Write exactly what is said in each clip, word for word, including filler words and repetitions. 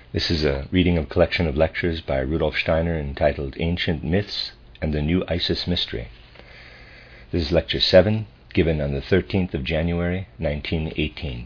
This is a reading of a collection of lectures by Rudolf Steiner entitled Ancient Myths and the New Isis Mystery. This is lecture seven, given on the thirteenth of January, nineteen eighteen.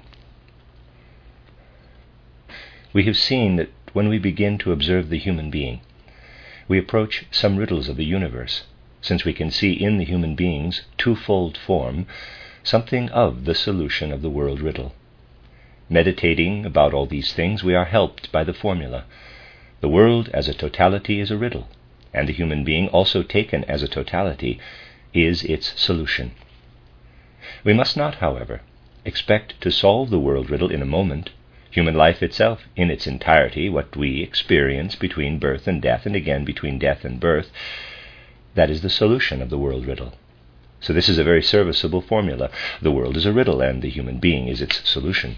We have seen that when we begin to observe the human being, we approach some riddles of the universe, since we can see in the human being's twofold form something of the solution of the world riddle. Meditating about all these things, we are helped by the formula: the world as a totality is a riddle, and the human being, also taken as a totality, is its solution. We must not, however, expect to solve the world riddle in a moment. Human life itself, in its entirety, what we experience between birth and death, and again between death and birth, that is the solution of the world riddle. So this is a very serviceable formula. The world is a riddle, and the human being is its solution.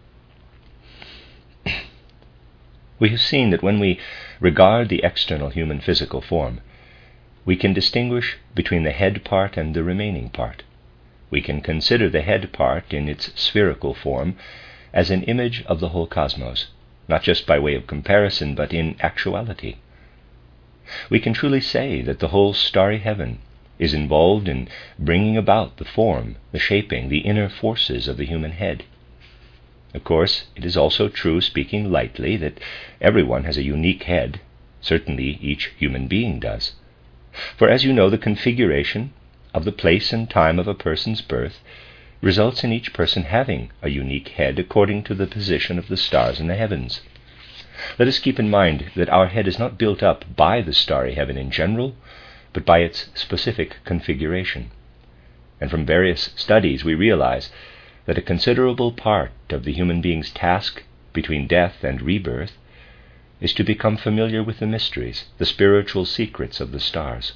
We have seen that when we regard the external human physical form, we can distinguish between the head part and the remaining part. We can consider the head part in its spherical form as an image of the whole cosmos, not just by way of comparison, but in actuality. We can truly say that the whole starry heaven is involved in bringing about the form, the shaping, the inner forces of the human head. Of course, it is also true, speaking lightly, that everyone has a unique head. Certainly each human being does. For as you know, the configuration of the place and time of a person's birth results in each person having a unique head according to the position of the stars in the heavens. Let us keep in mind that our head is not built up by the starry heaven in general, but by its specific configuration. And from various studies we realize that a considerable part of the human being's task between death and rebirth is to become familiar with the mysteries, the spiritual secrets of the stars.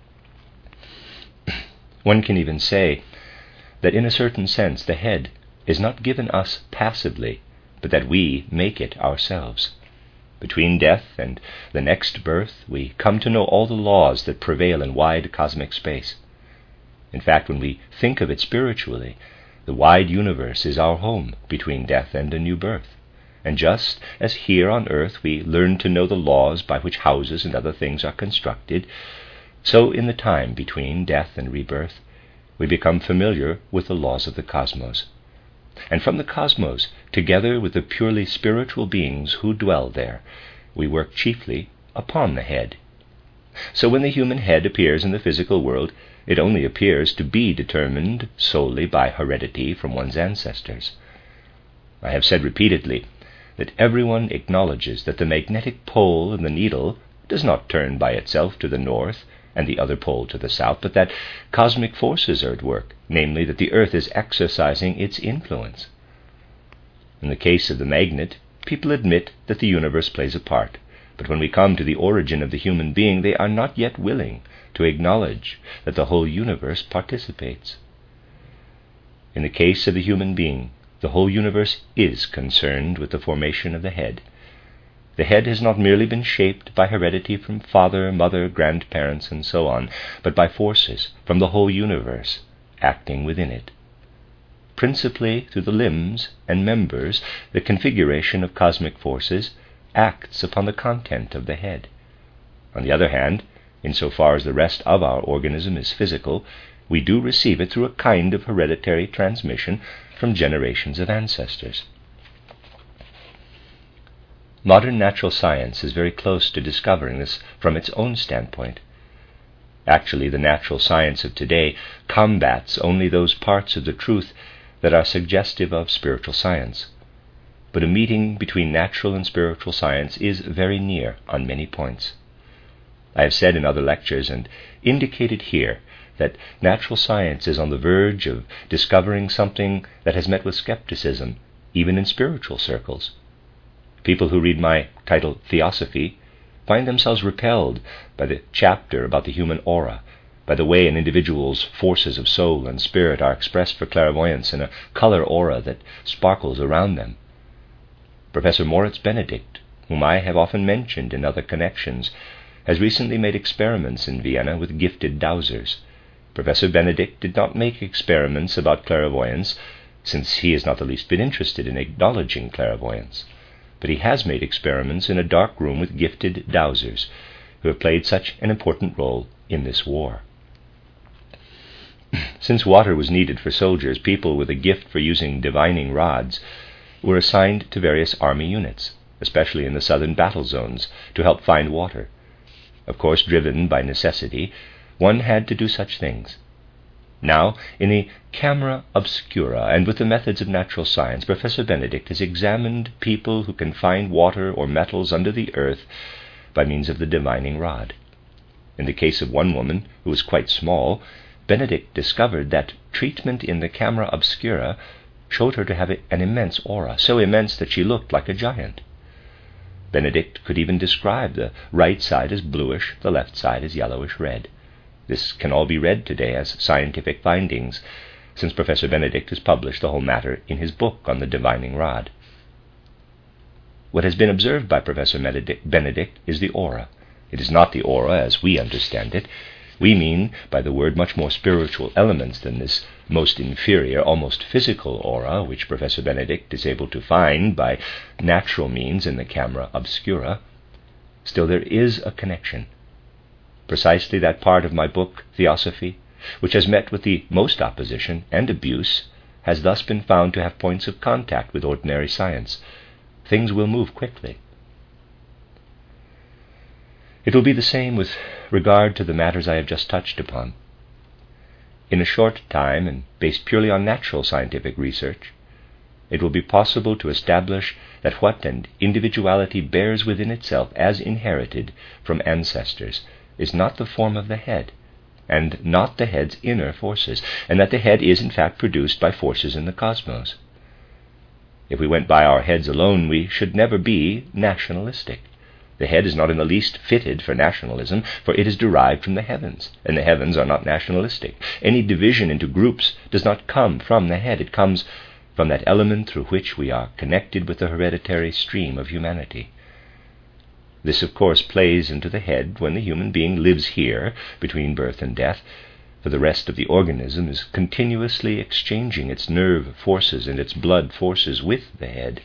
One can even say that in a certain sense the head is not given us passively, but that we make it ourselves. Between death and the next birth, we come to know all the laws that prevail in wide cosmic space. In fact, when we think of it spiritually, the wide universe is our home between death and a new birth. And just as here on earth we learn to know the laws by which houses and other things are constructed, so in the time between death and rebirth, we become familiar with the laws of the cosmos. And from the cosmos, together with the purely spiritual beings who dwell there, we work chiefly upon the head. So when the human head appears in the physical world, it only appears to be determined solely by heredity from one's ancestors. I have said repeatedly that everyone acknowledges that the magnetic pole in the needle does not turn by itself to the north and the other pole to the south, but that cosmic forces are at work, namely that the earth is exercising its influence. In the case of the magnet, people admit that the universe plays a part, but when we come to the origin of the human being, they are not yet willing to acknowledge that the whole universe participates. In the case of the human being, the whole universe is concerned with the formation of the head. The head has not merely been shaped by heredity from father, mother, grandparents, and so on, but by forces from the whole universe acting within it. Principally through the limbs and members, the configuration of cosmic forces acts upon the content of the head. On the other hand, insofar as the rest of our organism is physical, we do receive it through a kind of hereditary transmission from generations of ancestors. Modern natural science is very close to discovering this from its own standpoint. Actually, the natural science of today combats only those parts of the truth that are suggestive of spiritual science. But a meeting between natural and spiritual science is very near on many points. I have said in other lectures and indicated here that natural science is on the verge of discovering something that has met with skepticism, even in spiritual circles. People who read my title, Theosophy, find themselves repelled by the chapter about the human aura, by the way an individual's forces of soul and spirit are expressed for clairvoyance in a color aura that sparkles around them. Professor Moritz Benedict, whom I have often mentioned in other connections, has recently made experiments in Vienna with gifted dowsers. Professor Benedict did not make experiments about clairvoyance, since he has not the least bit interested in acknowledging clairvoyance. but he has made experiments in a dark room with gifted dowsers, who have played such an important role in this war. Since water was needed for soldiers, people with a gift for using divining rods were assigned to various army units, especially in the southern battle zones, to help find water. Of course, driven by necessity, one had to do such things. Now, in the camera obscura and with the methods of natural science, Professor Benedict has examined people who can find water or metals under the earth by means of the divining rod. In the case of one woman who was quite small, Benedict discovered that treatment in the camera obscura showed her to have an immense aura, so immense that she looked like a giant. Benedict could even describe the right side as bluish, the left side as yellowish-red. This can all be read today as scientific findings, since Professor Benedict has published the whole matter in his book on the divining rod. What has been observed by Professor Benedict is the aura. It is not the aura as we understand it. We mean by the word much more spiritual elements than this most inferior, almost physical aura, which Professor Benedict is able to find by natural means in the camera obscura. Still, there is a connection. Precisely that part of my book, Theosophy, which has met with the most opposition and abuse, has thus been found to have points of contact with ordinary science. Things will move quickly. It will be the same with regard to the matters I have just touched upon. In a short time, and based purely on natural scientific research, it will be possible to establish that what an individuality bears within itself as inherited from ancestors is not the form of the head, and not the head's inner forces, and that the head is in fact produced by forces in the cosmos. If we went by our heads alone, we should never be nationalistic. The head is not in the least fitted for nationalism, for it is derived from the heavens, and the heavens are not nationalistic. Any division into groups does not come from the head. It comes from that element through which we are connected with the hereditary stream of humanity. This, of course, plays into the head when the human being lives here, between birth and death, for the rest of the organism is continuously exchanging its nerve forces and its blood forces with the head.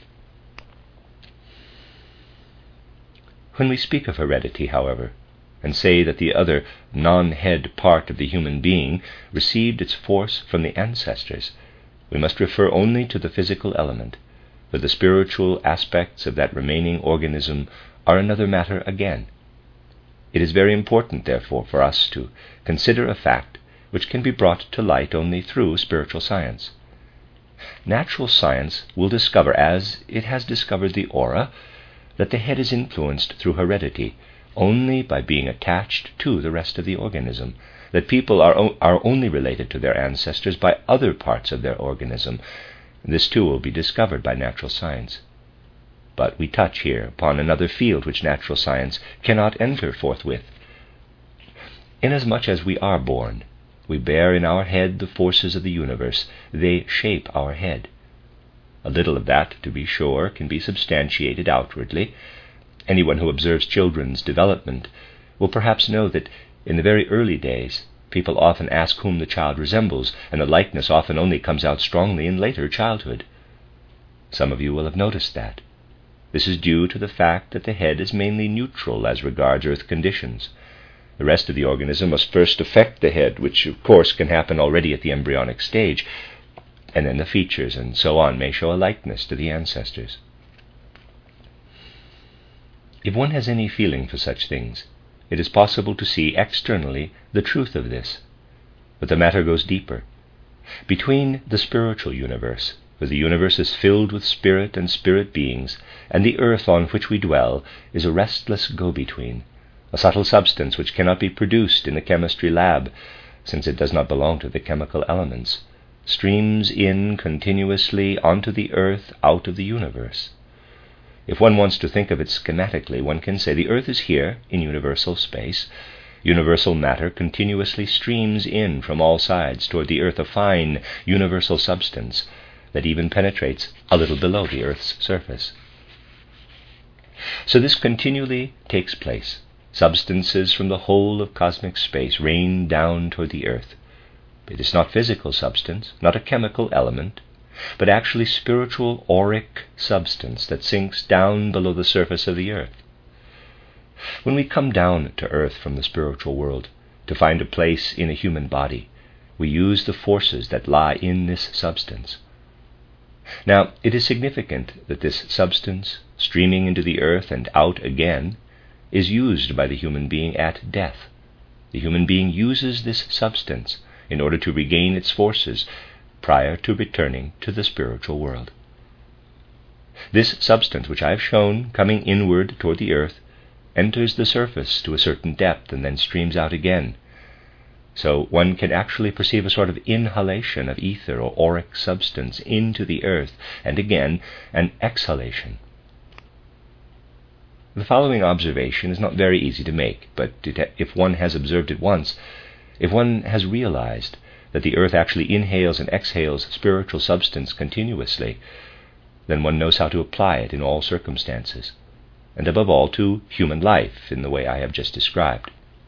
When we speak of heredity, however, and say that the other non-head part of the human being received its force from the ancestors, we must refer only to the physical element, for the spiritual aspects of that remaining organism are another matter again. It is very important, therefore, for us to consider a fact which can be brought to light only through spiritual science. Natural science will discover, as it has discovered the aura, that the head is influenced through heredity only by being attached to the rest of the organism, that people are, o- are only related to their ancestors by other parts of their organism. This too will be discovered by natural science. But we touch here upon another field which natural science cannot enter forthwith. Inasmuch as we are born, we bear in our head the forces of the universe. They shape our head. A little of that, to be sure, can be substantiated outwardly. Anyone who observes children's development will perhaps know that in the very early days people often ask whom the child resembles, and the likeness often only comes out strongly in later childhood. Some of you will have noticed that. This is due to the fact that the head is mainly neutral as regards earth conditions. The rest of the organism must first affect the head, which of course can happen already at the embryonic stage, and then the features and so on may show a likeness to the ancestors. If one has any feeling for such things, it is possible to see externally the truth of this. But the matter goes deeper. Between the spiritual universe, for the universe is filled with spirit and spirit beings, and the earth on which we dwell is a restless go-between, a subtle substance which cannot be produced in the chemistry lab, since it does not belong to the chemical elements, streams in continuously onto the earth out of the universe. If one wants to think of it schematically, one can say the earth is here in universal space. Universal matter continuously streams in from all sides toward the earth, a fine universal substance that even penetrates a little below the earth's surface. So this continually takes place. Substances from the whole of cosmic space rain down toward the earth. It is not physical substance, not a chemical element. but actually spiritual auric substance that sinks down below the surface of the earth. When we come down to earth from the spiritual world to find a place in a human body, we use the forces that lie in this substance. Now, it is significant that this substance, streaming into the earth and out again, is used by the human being at death. The human being uses this substance in order to regain its forces prior to returning to the spiritual world. This substance, which I have shown coming inward toward the earth, enters the surface to a certain depth and then streams out again. So one can actually perceive a sort of inhalation of ether or auric substance into the earth, and again an exhalation. The following observation is not very easy to make, but it, if one has observed it once, if one has realized that the earth actually inhales and exhales spiritual substance continuously, then one knows how to apply it in all circumstances, and above all to human life in the way I have just described.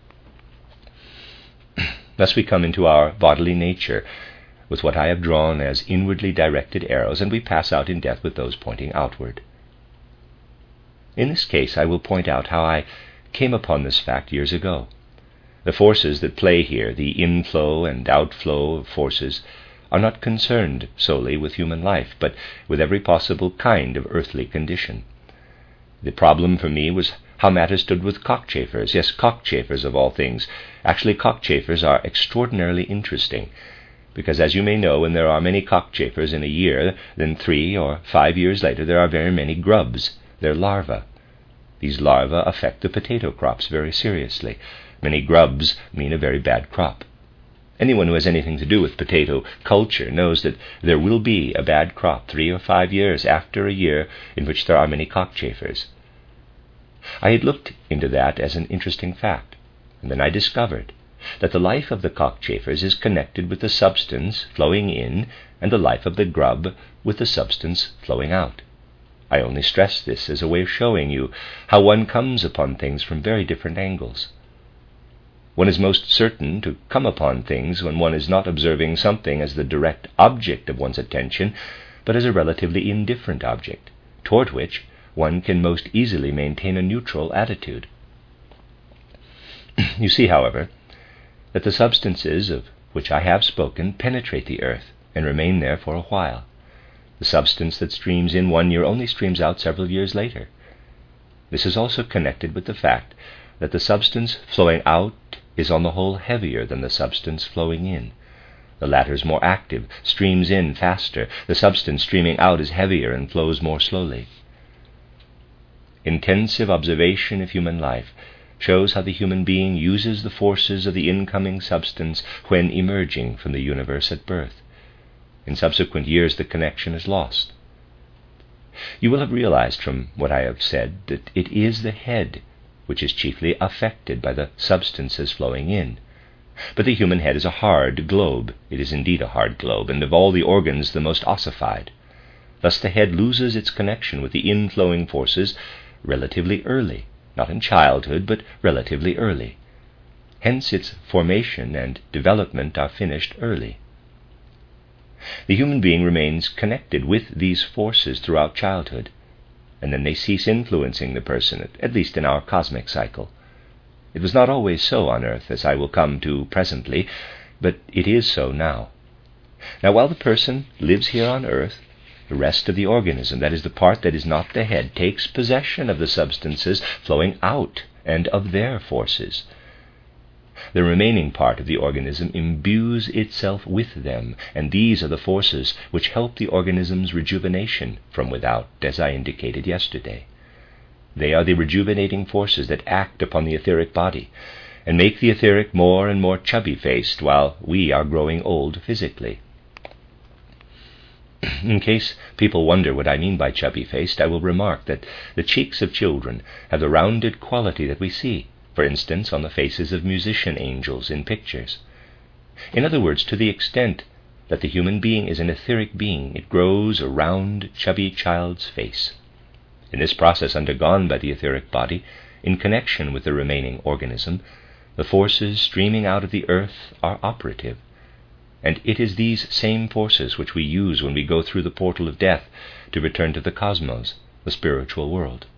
Thus we come into our bodily nature with what I have drawn as inwardly directed arrows, and we pass out in death with those pointing outward. In this case I will point out how I came upon this fact years ago. The forces that play here, the inflow and outflow of forces, are not concerned solely with human life, but with every possible kind of earthly condition. The problem for me was how matters stood with cockchafers. Yes, cockchafers of all things. Actually, cockchafers are extraordinarily interesting, because as you may know, when there are many cockchafers in a year, then three or five years later there are very many grubs, their larvae. These larvae affect the potato crops very seriously. Many grubs mean a very bad crop. Anyone who has anything to do with potato culture knows that there will be a bad crop three or five years after a year in which there are many cockchafers. I had looked into that as an interesting fact, and then I discovered that the life of the cockchafers is connected with the substance flowing in and the life of the grub with the substance flowing out. I only stress this as a way of showing you how one comes upon things from very different angles. One is most certain to come upon things when one is not observing something as the direct object of one's attention, but as a relatively indifferent object, toward which one can most easily maintain a neutral attitude. You see, however, that the substances of which I have spoken penetrate the earth and remain there for a while. The substance that streams in one year only streams out several years later. This is also connected with the fact that the substance flowing out is on the whole heavier than the substance flowing in. The latter is more active, streams in faster. The substance streaming out is heavier and flows more slowly. Intensive observation of human life shows how the human being uses the forces of the incoming substance when emerging from the universe at birth. In subsequent years the connection is lost. You will have realized from what I have said that it is the head which is chiefly affected by the substances flowing in. But the human head is a hard globe. It is indeed a hard globe, and of all the organs the most ossified. Thus the head loses its connection with the inflowing forces relatively early, not in childhood, but relatively early. Hence its formation and development are finished early. The human being remains connected with these forces throughout childhood, and then they cease influencing the person, at least in our cosmic cycle. It was not always so on earth, as I will come to presently, but it is so now. Now, while the person lives here on earth, the rest of the organism, that is, the part that is not the head, takes possession of the substances flowing out and of their forces. The remaining part of the organism imbues itself with them, and these are the forces which help the organism's rejuvenation from without, as I indicated yesterday. They are the rejuvenating forces that act upon the etheric body, and make the etheric more and more chubby-faced while we are growing old physically. In case people wonder what I mean by chubby-faced, I will remark that the cheeks of children have the rounded quality that we see, for instance, on the faces of musician angels in pictures. In other words, to the extent that the human being is an etheric being, it grows a round, chubby child's face. In this process undergone by the etheric body, in connection with the remaining organism, the forces streaming out of the earth are operative. and it is these same forces which we use when we go through the portal of death to return to the cosmos, the spiritual world.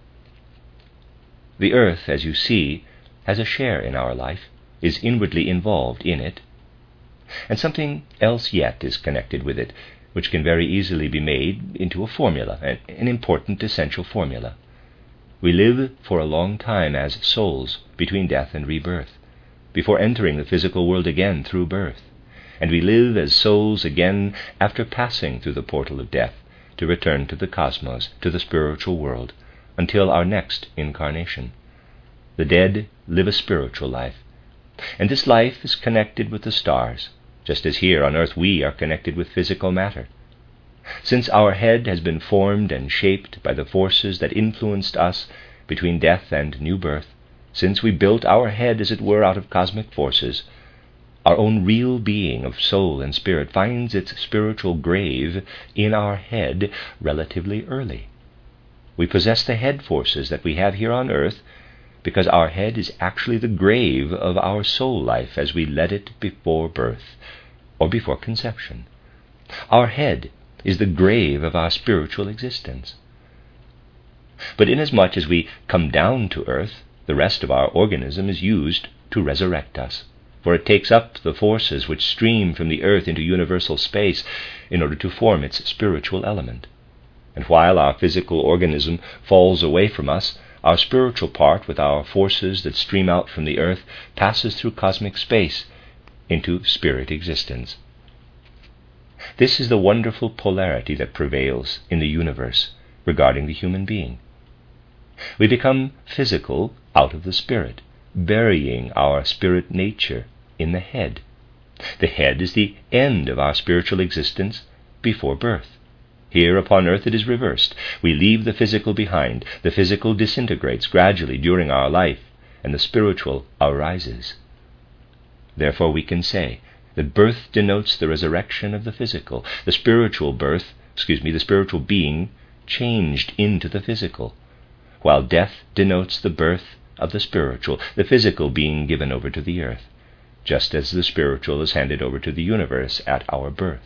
The earth, as you see, has a share in our life, is inwardly involved in it, and something else yet is connected with it, which can very easily be made into a formula, an important essential formula. We live for a long time as souls between death and rebirth, before entering the physical world again through birth, and we live as souls again after passing through the portal of death to return to the cosmos, to the spiritual world, until our next incarnation. The dead live a spiritual life, and this life is connected with the stars, just as here on earth we are connected with physical matter. Since our head has been formed and shaped by the forces that influenced us between death and new birth, since we built our head, as it were, out of cosmic forces, our own real being of soul and spirit finds its spiritual grave in our head relatively early. We possess the head forces that we have here on earth because our head is actually the grave of our soul life as we led it before birth or before conception. Our head is the grave of our spiritual existence. But inasmuch as we come down to earth, the rest of our organism is used to resurrect us, for it takes up the forces which stream from the earth into universal space in order to form its spiritual element. And while our physical organism falls away from us, our spiritual part, with our forces that stream out from the earth, passes through cosmic space into spirit existence. This is the wonderful polarity that prevails in the universe regarding the human being. We become physical out of the spirit, burying our spirit nature in the head. The head is the end of our spiritual existence before birth. Here upon earth it is reversed. We leave the physical behind. The physical disintegrates gradually during our life, and the spiritual arises. Therefore we can say that birth denotes the resurrection of the physical. The spiritual birth, excuse me, the spiritual being changed into the physical, while death denotes the birth of the spiritual, the physical being given over to the earth, just as the spiritual is handed over to the universe at our birth.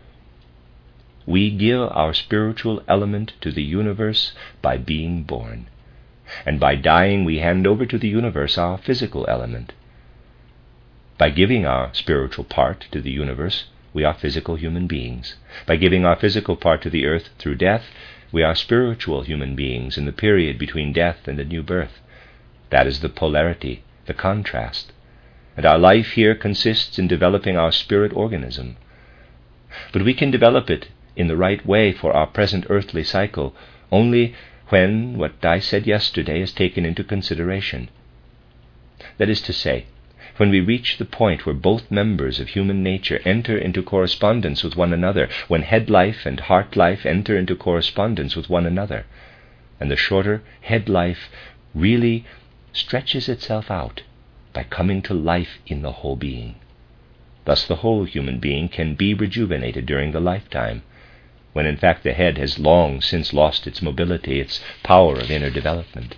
We give our spiritual element to the universe by being born, and by dying we hand over to the universe our physical element. By giving our spiritual part to the universe, we are physical human beings. By giving our physical part to the earth through death, we are spiritual human beings in the period between death and the new birth. That is the polarity, the contrast. And our life here consists in developing our spirit organism. But we can develop it in the right way for our present earthly cycle only when what I said yesterday is taken into consideration. That is to say, when we reach the point where both members of human nature enter into correspondence with one another, when head life and heart life enter into correspondence with one another, and the shorter head life really stretches itself out by coming to life in the whole being. Thus the whole human being can be rejuvenated during the lifetime, when in fact the head has long since lost its mobility, its power of inner development.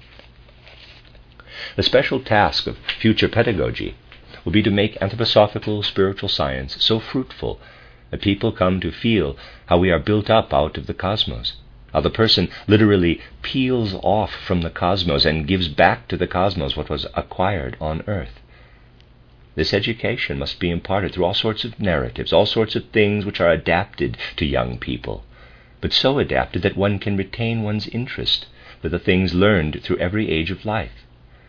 The special task of future pedagogy will be to make anthroposophical spiritual science so fruitful that people come to feel how we are built up out of the cosmos, how the person literally peels off from the cosmos and gives back to the cosmos what was acquired on earth. This education must be imparted through all sorts of narratives, all sorts of things which are adapted to young people, but so adapted that one can retain one's interest for the things learned through every age of life.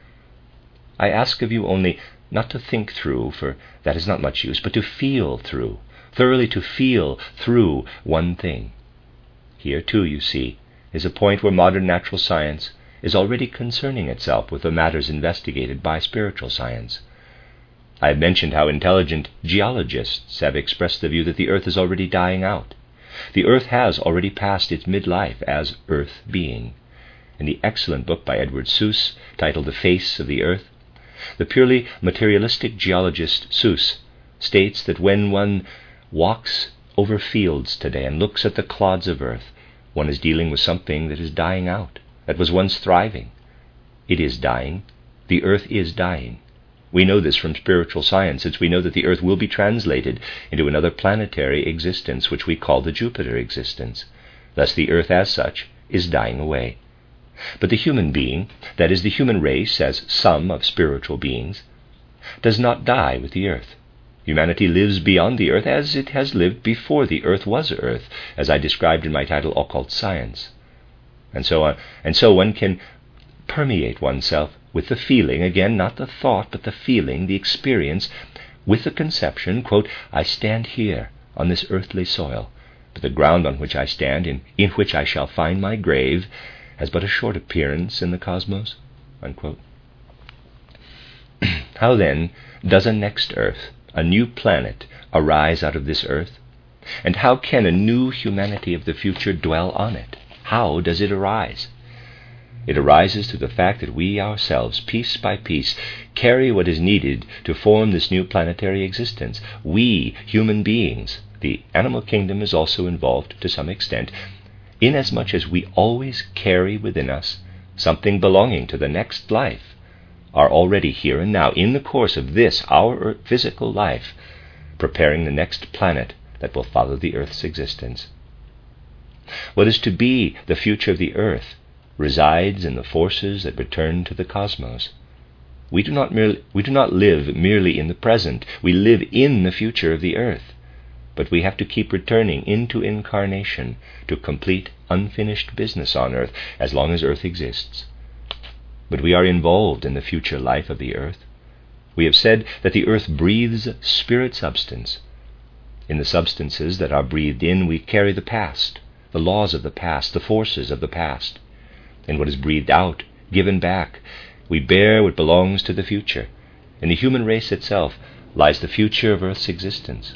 I ask of you only not to think through, for that is not much use, but to feel through, thoroughly to feel through one thing. Here, too, you see, is a point where modern natural science is already concerning itself with the matters investigated by spiritual science. I have mentioned how intelligent geologists have expressed the view that the earth is already dying out. The earth has already passed its midlife as earth being. In the excellent book by Edward Seuss, titled The Face of the Earth, the purely materialistic geologist Seuss states that when one walks over fields today and looks at the clods of earth, one is dealing with something that is dying out, that was once thriving. It is dying. The earth is dying. We know this from spiritual science, since we know that the earth will be translated into another planetary existence, which we call the Jupiter existence. Thus the earth as such is dying away. But the human being, that is the human race as sum of spiritual beings, does not die with the earth. Humanity lives beyond the earth as it has lived before the earth was earth, as I described in my title, Occult Science. And so on, and so one can permeate oneself with the feeling, again, not the thought, but the feeling, the experience, with the conception, quote, I stand here on this earthly soil, but the ground on which I stand, in, in which I shall find my grave, has but a short appearance in the cosmos, unquote. How then does a next earth, a new planet, arise out of this earth? And how can a new humanity of the future dwell on it? How does it arise? It arises through the fact that we ourselves, piece by piece, carry what is needed to form this new planetary existence. We, human beings, the animal kingdom is also involved to some extent, inasmuch as we always carry within us something belonging to the next life, are already here and now, in the course of this, our physical life, preparing the next planet that will follow the earth's existence. What is to be the future of the earth resides in the forces that return to the cosmos. We do not merely, we do not live merely in the present. We live in the future of the earth. But we have to keep returning into incarnation to complete unfinished business on earth as long as earth exists. But we are involved in the future life of the earth. We have said that the earth breathes spirit substance. In the substances that are breathed in, we carry the past, the laws of the past, the forces of the past. In what is breathed out, given back, we bear what belongs to the future. In the human race itself lies the future of earth's existence.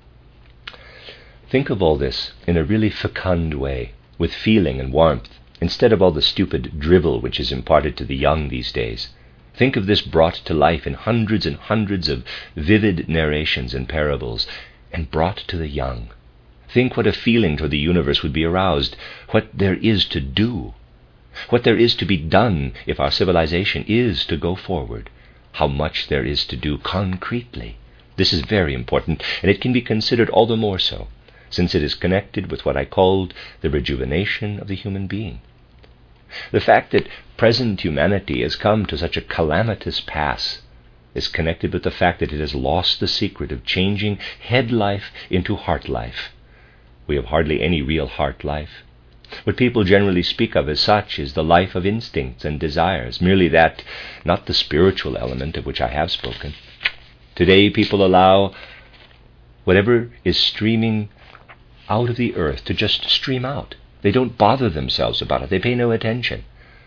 Think of all this in a really fecund way, with feeling and warmth, instead of all the stupid drivel which is imparted to the young these days. Think of this brought to life in hundreds and hundreds of vivid narrations and parables, and brought to the young. Think what a feeling toward the universe would be aroused, what there is to do, what there is to be done if our civilization is to go forward, how much there is to do concretely. This is very important, and it can be considered all the more so, since it is connected with what I called the rejuvenation of the human being. The fact that present humanity has come to such a calamitous pass is connected with the fact that it has lost the secret of changing head life into heart life. We have hardly any real heart life. What people generally speak of as such is the life of instincts and desires, merely that, not the spiritual element of which I have spoken. Today people allow whatever is streaming out of the earth to just stream out. They don't bother themselves about it. They pay no attention.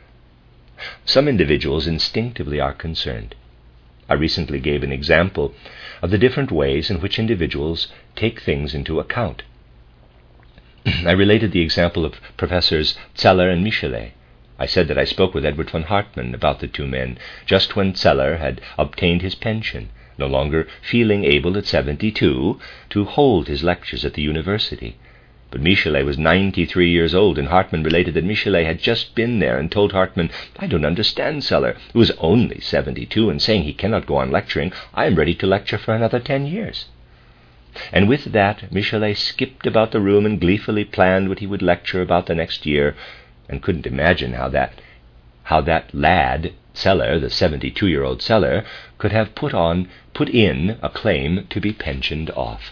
Some individuals instinctively are concerned. I recently gave an example of the different ways in which individuals take things into account. I related the example of Professors Zeller and Michelet. I said that I spoke with Edward von Hartmann about the two men just when Zeller had obtained his pension, no longer feeling able at seventy-two to hold his lectures at the university. But Michelet was ninety-three years old, and Hartmann related that Michelet had just been there and told Hartmann, I don't understand Zeller, who is only seventy-two and saying he cannot go on lecturing. I am ready to lecture for another ten years. And with that, Michelet skipped about the room and gleefully planned what he would lecture about the next year, and couldn't imagine how that how that lad, Zeller, the seventy-two-year-old Zeller, could have put on, put in a claim to be pensioned off.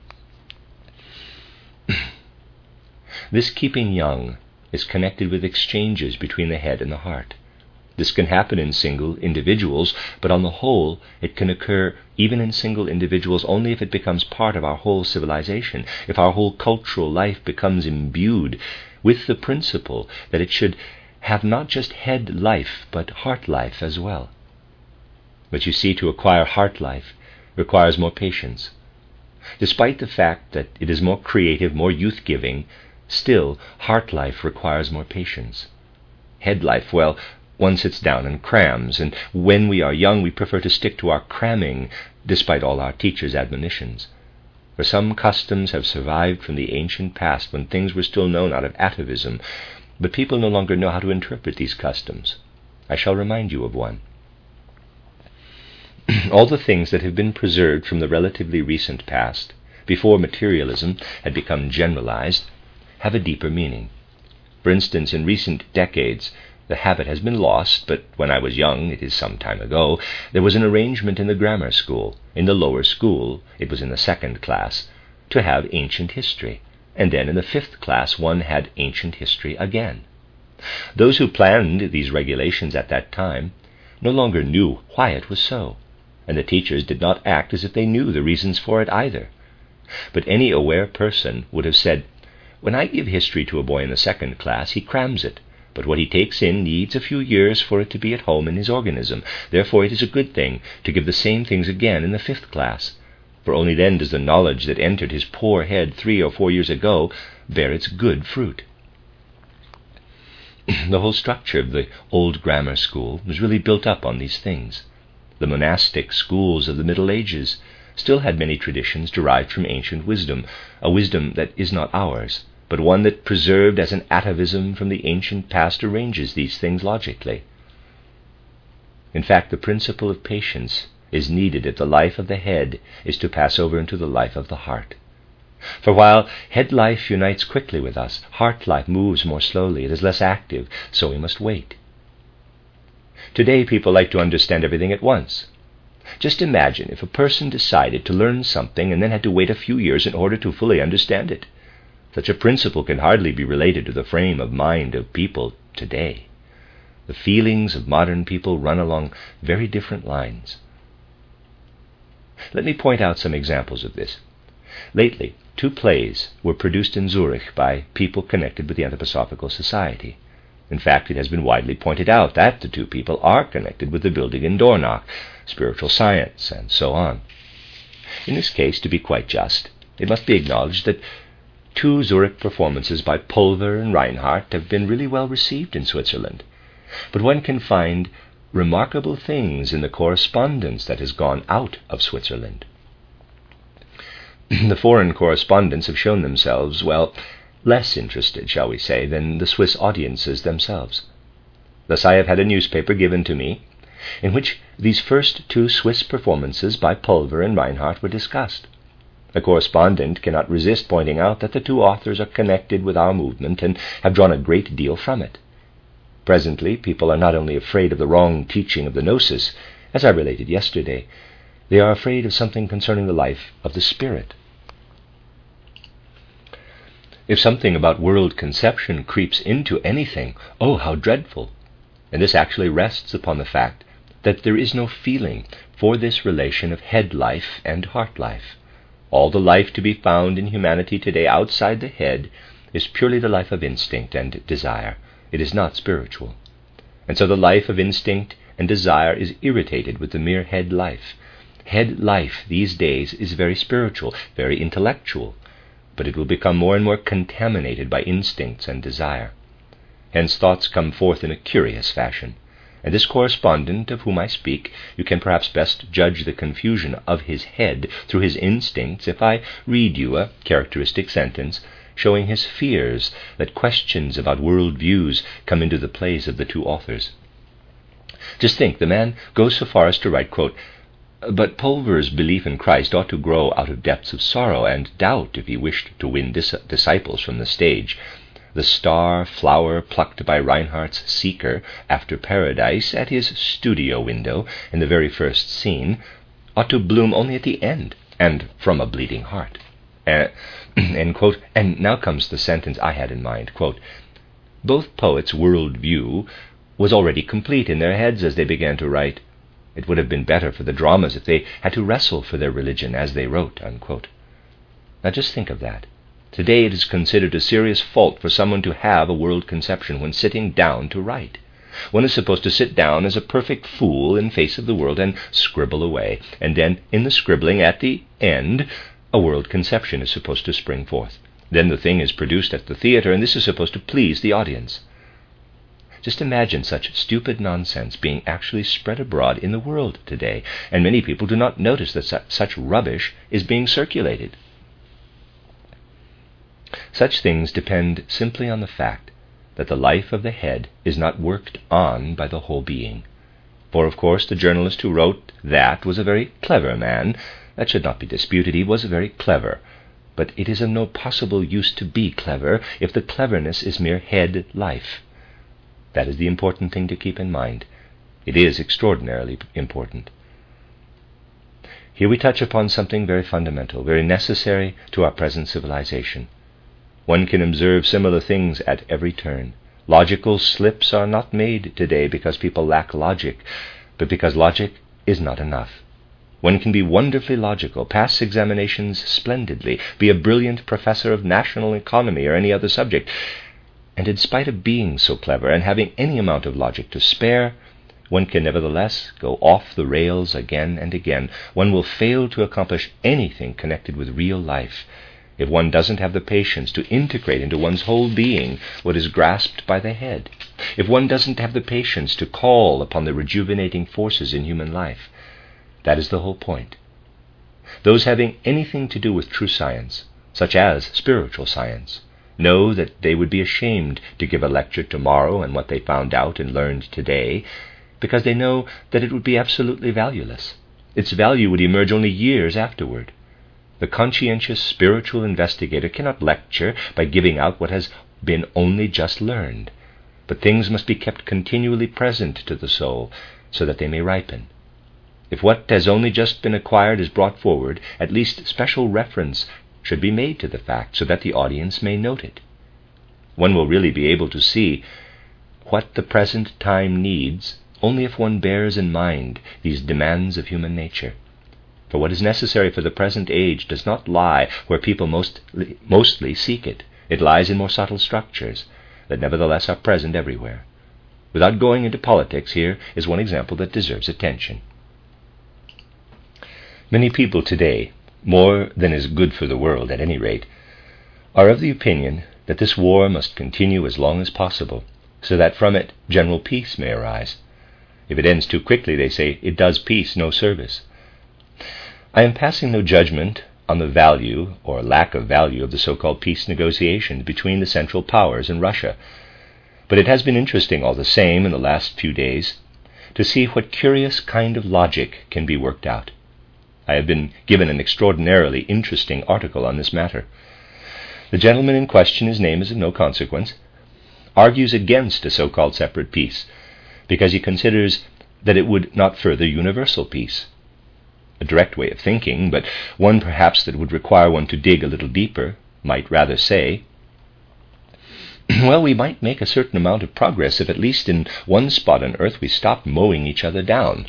This keeping young is connected with exchanges between the head and the heart. This can happen in single individuals, but on the whole, it can occur even in single individuals only if it becomes part of our whole civilization, if our whole cultural life becomes imbued with the principle that it should have not just head life, but heart life as well. But you see, to acquire heart life requires more patience. Despite the fact that it is more creative, more youth-giving, still, heart life requires more patience. Head life, well, one sits down and crams, and when we are young we prefer to stick to our cramming, despite all our teachers' admonitions. For some customs have survived from the ancient past when things were still known out of atavism, but people no longer know how to interpret these customs. I shall remind you of one. all the things that have been preserved from the relatively recent past, before materialism had become generalized, have a deeper meaning. For instance, in recent decades, the habit has been lost, but when I was young, it is some time ago, there was an arrangement in the grammar school, in the lower school, it was in the second class, to have ancient history, and then in the fifth class one had ancient history again. Those who planned these regulations at that time no longer knew why it was so, and the teachers did not act as if they knew the reasons for it either. But any aware person would have said, "When I give history to a boy in the second class, he crams it, but what he takes in needs a few years for it to be at home in his organism. Therefore it is a good thing to give the same things again in the fifth class, for only then does the knowledge that entered his poor head three or four years ago bear its good fruit." The whole structure of the old grammar school was really built up on these things. The monastic schools of the Middle Ages still had many traditions derived from ancient wisdom, a wisdom that is not ours, but one that, preserved as an atavism from the ancient past, arranges these things logically. In fact, the principle of patience is needed if the life of the head is to pass over into the life of the heart. For while head life unites quickly with us, heart life moves more slowly, it is less active, so we must wait. Today people like to understand everything at once. Just imagine if a person decided to learn something and then had to wait a few years in order to fully understand it. Such a principle can hardly be related to the frame of mind of people today. The feelings of modern people run along very different lines. Let me point out some examples of this. Lately, two plays were produced in Zurich by people connected with the Anthroposophical Society. In fact, it has been widely pointed out that the two people are connected with the building in Dornach, spiritual science, and so on. In this case, to be quite just, it must be acknowledged that two Zurich performances by Pulver and Reinhardt have been really well received in Switzerland. But one can find remarkable things in the correspondence that has gone out of Switzerland. The foreign correspondents have shown themselves, well, less interested, shall we say, than the Swiss audiences themselves. Thus I have had a newspaper given to me, in which these first two Swiss performances by Pulver and Reinhardt were discussed. The correspondent cannot resist pointing out that the two authors are connected with our movement and have drawn a great deal from it. Presently, people are not only afraid of the wrong teaching of the Gnosis, as I related yesterday, they are afraid of something concerning the life of the spirit. If something about world conception creeps into anything, oh, how dreadful! And this actually rests upon the fact that there is no feeling for this relation of head life and heart life. All the life to be found in humanity today outside the head is purely the life of instinct and desire. It is not spiritual. And so the life of instinct and desire is irritated with the mere head life. Head life these days is very spiritual, very intellectual, but it will become more and more contaminated by instincts and desire. Hence thoughts come forth in a curious fashion, and this correspondent of whom I speak, you can perhaps best judge the confusion of his head through his instincts if I read you a characteristic sentence showing his fears that questions about world views come into the plays of the two authors. Just think, the man goes so far as to write, quote, "But Pulver's belief in Christ ought to grow out of depths of sorrow and doubt if he wished to win dis- disciples from the stage. The star flower plucked by Reinhardt's seeker after paradise at his studio window in the very first scene ought to bloom only at the end and from a bleeding heart." Uh, end quote. And now comes the sentence I had in mind, quote, "Both poets' world view was already complete in their heads as they began to write. It would have been better for the dramas if they had to wrestle for their religion as they wrote," unquote. Now just think of that. Today it is considered a serious fault for someone to have a world conception when sitting down to write. One is supposed to sit down as a perfect fool in face of the world and scribble away, and then in the scribbling at the end, a world conception is supposed to spring forth. Then the thing is produced at the theater, and this is supposed to please the audience. Just imagine such stupid nonsense being actually spread abroad in the world today, and many people do not notice that su- such rubbish is being circulated. Such things depend simply on the fact that the life of the head is not worked on by the whole being. For, of course, the journalist who wrote that was a very clever man. That should not be disputed. He was very clever. But it is of no possible use to be clever if the cleverness is mere head life. That is the important thing to keep in mind. It is extraordinarily important. Here we touch upon something very fundamental, very necessary to our present civilization. One can observe similar things at every turn. Logical slips are not made today because people lack logic, but because logic is not enough. One can be wonderfully logical, pass examinations splendidly, be a brilliant professor of national economy or any other subject, and in spite of being so clever and having any amount of logic to spare, one can nevertheless go off the rails again and again. One will fail to accomplish anything connected with real life if one doesn't have the patience to integrate into one's whole being what is grasped by the head, if one doesn't have the patience to call upon the rejuvenating forces in human life. That is the whole point. Those having anything to do with true science, such as spiritual science, know that they would be ashamed to give a lecture tomorrow on what they found out and learned today, because they know that it would be absolutely valueless. Its value would emerge only years afterward. The conscientious spiritual investigator cannot lecture by giving out what has been only just learned, but things must be kept continually present to the soul so that they may ripen. If what has only just been acquired is brought forward, at least special reference should be made to the fact so that the audience may note it. One will really be able to see what the present time needs only if one bears in mind these demands of human nature. For what is necessary for the present age does not lie where people mostly, mostly seek it. It lies in more subtle structures that nevertheless are present everywhere. Without going into politics, here is one example that deserves attention. Many people today, more than is good for the world at any rate, are of the opinion that this war must continue as long as possible, so that from it general peace may arise. If it ends too quickly, they say, it does peace no service. I am passing no judgment on the value or lack of value of the so-called peace negotiations between the Central Powers and Russia, but it has been interesting all the same in the last few days to see what curious kind of logic can be worked out. I have been given an extraordinarily interesting article on this matter. The gentleman in question, his name is of no consequence, argues against a so-called separate peace because he considers that it would not further universal peace. A direct way of thinking, but one perhaps that would require one to dig a little deeper, might rather say, well, we might make a certain amount of progress if at least in one spot on earth we stopped mowing each other down.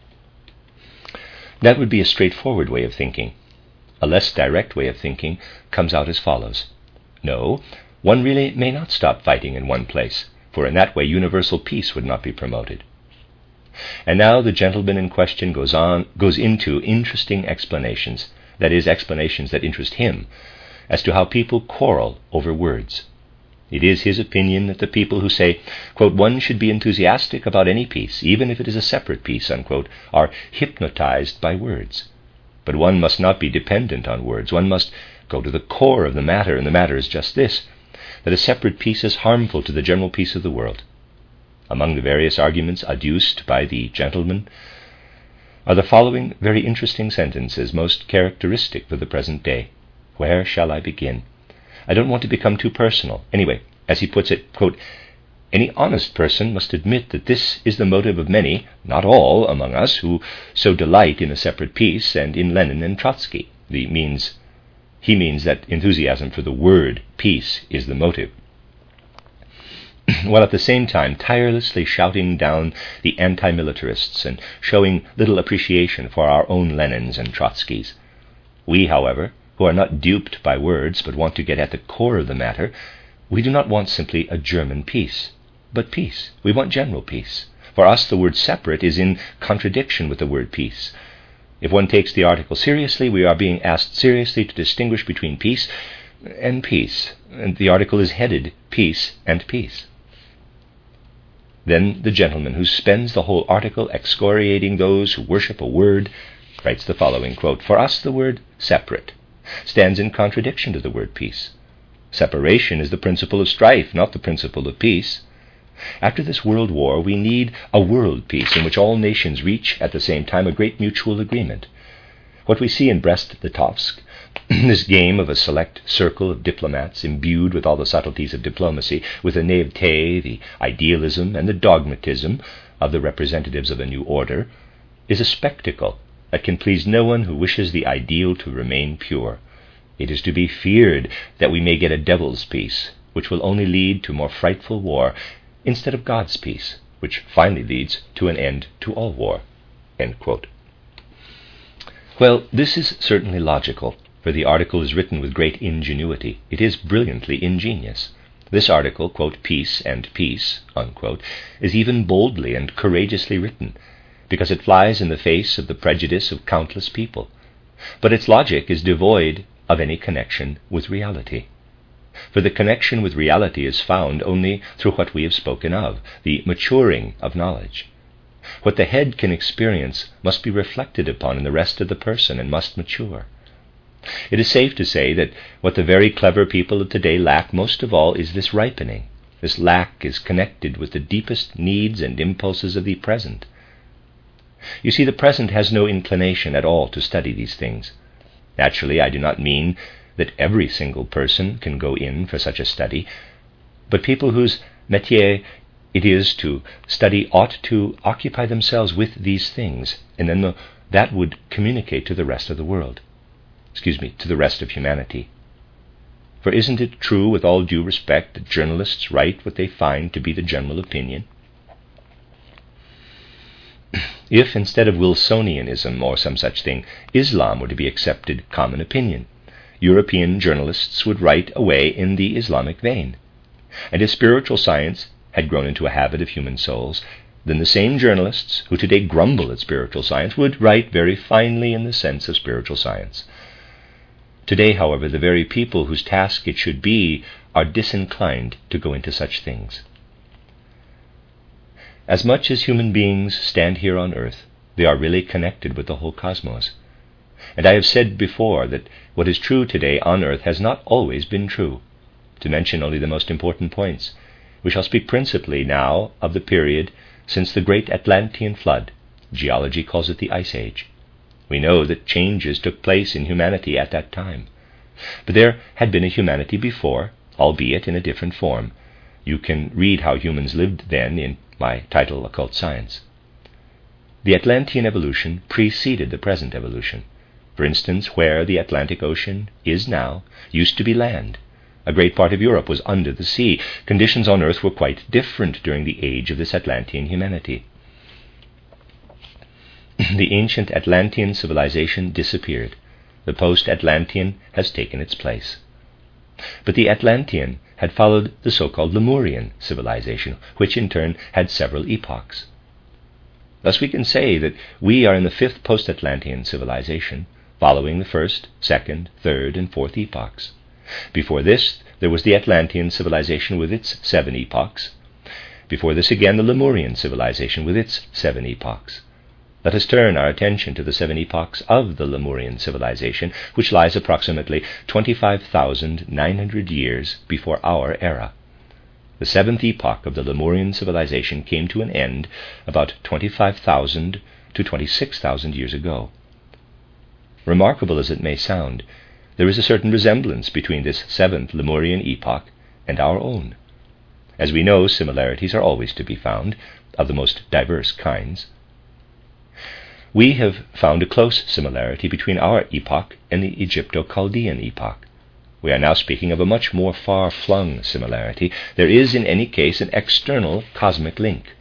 That would be a straightforward way of thinking. A less direct way of thinking comes out as follows. No, one really may not stop fighting in one place, for in that way universal peace would not be promoted. And now the gentleman in question goes on, goes into interesting explanations, that is, explanations that interest him, as to how people quarrel over words. It is his opinion that the people who say, quote, one should be enthusiastic about any peace, even if it is a separate peace, unquote, are hypnotized by words. But one must not be dependent on words. One must go to the core of the matter, and the matter is just this, that a separate peace is harmful to the general peace of the world. Among the various arguments adduced by the gentleman are the following very interesting sentences, most characteristic for the present day. Where shall I begin? I don't want to become too personal. Anyway, as he puts it, quote, any honest person must admit that this is the motive of many, not all, among us who so delight in a separate peace and in Lenin and Trotsky. The means, he means that enthusiasm for the word peace is the motive, while at the same time tirelessly shouting down the anti-militarists and showing little appreciation for our own Lenins and Trotskys. We, however, who are not duped by words but want to get at the core of the matter, we do not want simply a German peace, but peace. We want general peace. For us, the word separate is in contradiction with the word peace. If one takes the article seriously, we are being asked seriously to distinguish between peace and peace, and the article is headed Peace and Peace. Then the gentleman who spends the whole article excoriating those who worship a word writes the following, quote, for us the word separate stands in contradiction to the word peace. Separation is the principle of strife, not the principle of peace. After this world war, we need a world peace in which all nations reach at the same time a great mutual agreement. What we see in Brest-Litovsk, this game of a select circle of diplomats imbued with all the subtleties of diplomacy, with the naivete, the idealism, and the dogmatism of the representatives of a new order, is a spectacle that can please no one who wishes the ideal to remain pure. It is to be feared that we may get a devil's peace, which will only lead to more frightful war, instead of God's peace, which finally leads to an end to all war." End quote. Well, this is certainly logical, for the article is written with great ingenuity. It is brilliantly ingenious. This article, quote, "peace and peace," unquote, is even boldly and courageously written, because it flies in the face of the prejudice of countless people. But its logic is devoid of any connection with reality. For the connection with reality is found only through what we have spoken of, the maturing of knowledge. What the head can experience must be reflected upon in the rest of the person and must mature. It is safe to say that what the very clever people of today lack most of all is this ripening. This lack is connected with the deepest needs and impulses of the present. You see, the present has no inclination at all to study these things. Naturally, I do not mean that every single person can go in for such a study, but people whose métier it is to study ought to occupy themselves with these things, and then the, that would communicate to the rest of the world, excuse me, to the rest of humanity. For isn't it true, with all due respect, that journalists write what they find to be the general opinion? If, instead of Wilsonianism or some such thing, Islam were to be accepted common opinion, European journalists would write away in the Islamic vein. And if spiritual science had grown into a habit of human souls, then the same journalists who today grumble at spiritual science would write very finely in the sense of spiritual science. Today, however, the very people whose task it should be are disinclined to go into such things. As much as human beings stand here on earth, they are really connected with the whole cosmos. And I have said before that what is true today on earth has not always been true. To mention only the most important points, we shall speak principally now of the period since the great Atlantean flood. Geology calls it the Ice Age. We know that changes took place in humanity at that time. But there had been a humanity before, albeit in a different form. You can read how humans lived then in my title, Occult Science. The Atlantean evolution preceded the present evolution. For instance, where the Atlantic Ocean is now used to be land. A great part of Europe was under the sea. Conditions on Earth were quite different during the age of this Atlantean humanity. The ancient Atlantean civilization disappeared. The post-Atlantean has taken its place. But the Atlantean had followed the so-called Lemurian civilization, which in turn had several epochs. Thus we can say that we are in the fifth post-Atlantean civilization, following the first, second, third, and fourth epochs. Before this, there was the Atlantean civilization with its seven epochs. Before this again, the Lemurian civilization with its seven epochs. Let us turn our attention to the seven epochs of the Lemurian civilization, which lies approximately twenty-five thousand nine hundred years before our era. The seventh epoch of the Lemurian civilization came to an end about twenty-five thousand to twenty-six thousand years ago. Remarkable as it may sound, there is a certain resemblance between this seventh Lemurian epoch and our own. As we know, similarities are always to be found, of the most diverse kinds. We have found a close similarity between our epoch and the Egypto-Chaldean epoch. We are now speaking of a much more far-flung similarity. There is, in any case, an external cosmic link.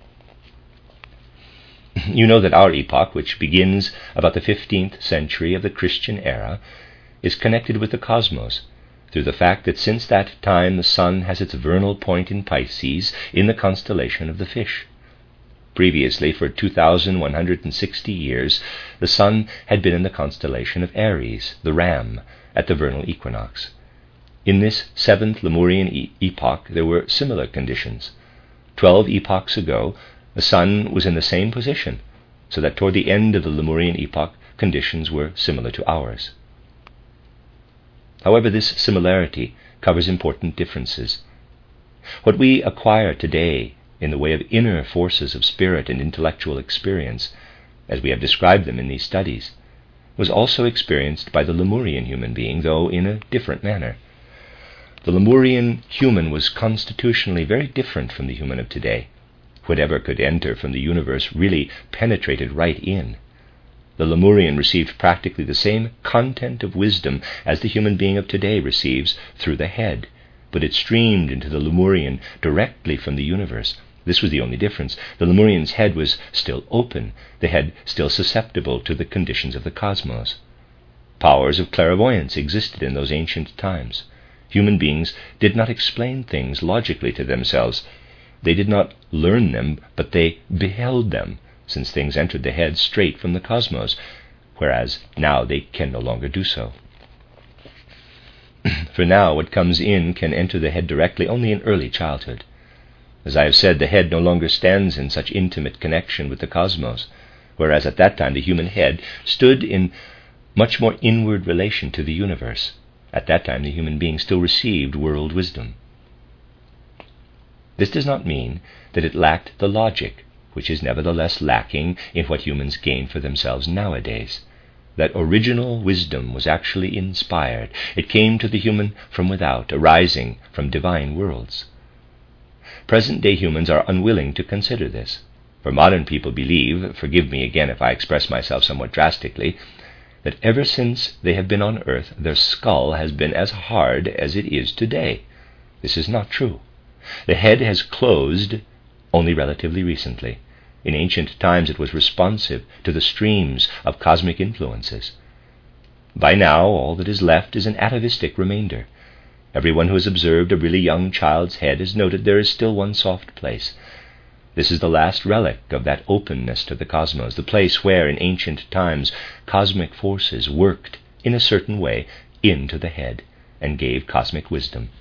You know that our epoch, which begins about the fifteenth century of the Christian era, is connected with the cosmos through the fact that since that time the sun has its vernal point in Pisces in the constellation of the Fish. Previously, for two thousand one hundred sixty years, the sun had been in the constellation of Aries, the Ram, at the vernal equinox. In this seventh Lemurian e- epoch there were similar conditions. Twelve epochs ago, the sun was in the same position, so that toward the end of the Lemurian epoch, conditions were similar to ours. However, this similarity covers important differences. What we acquire today in the way of inner forces of spirit and intellectual experience, as we have described them in these studies, was also experienced by the Lemurian human being, though in a different manner. The Lemurian human was constitutionally very different from the human of today. Whatever could enter from the universe really penetrated right in. The Lemurian received practically the same content of wisdom as the human being of today receives through the head, but it streamed into the Lemurian directly from the universe. This was the only difference. The Lemurian's head was still open, the head still susceptible to the conditions of the cosmos. Powers of clairvoyance existed in those ancient times. Human beings did not explain things logically to themselves. They did not learn them, but they beheld them, since things entered the head straight from the cosmos, whereas now they can no longer do so. For now, what comes in can enter the head directly only in early childhood. As I have said, the head no longer stands in such intimate connection with the cosmos, whereas at that time the human head stood in much more inward relation to the universe. At that time the human being still received world wisdom. This does not mean that it lacked the logic, which is nevertheless lacking in what humans gain for themselves nowadays. That original wisdom was actually inspired. It came to the human from without, arising from divine worlds. Present-day humans are unwilling to consider this, for modern people believe, forgive me again if I express myself somewhat drastically, that ever since they have been on earth, their skull has been as hard as it is today. This is not true. The head has closed only relatively recently. In ancient times it was responsive to the streams of cosmic influences. By now all that is left is an atavistic remainder. Everyone who has observed a really young child's head has noted there is still one soft place. This is the last relic of that openness to the cosmos, the place where in ancient times cosmic forces worked in a certain way into the head and gave cosmic wisdom.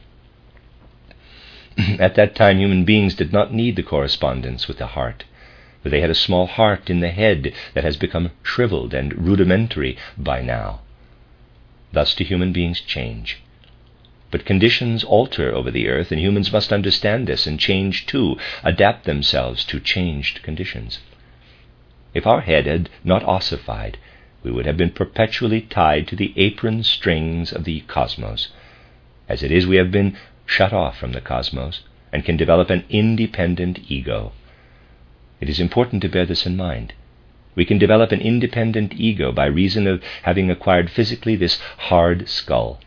At that time human beings did not need the correspondence with the heart, for they had a small heart in the head that has become shriveled and rudimentary by now. Thus do human beings change. But conditions alter over the earth, and humans must understand this and change too, adapt themselves to changed conditions. If our head had not ossified, we would have been perpetually tied to the apron strings of the cosmos. As it is, we have been shut off from the cosmos and can develop an independent ego. It is important to bear this in mind. We can develop an independent ego by reason of having acquired physically this hard skull.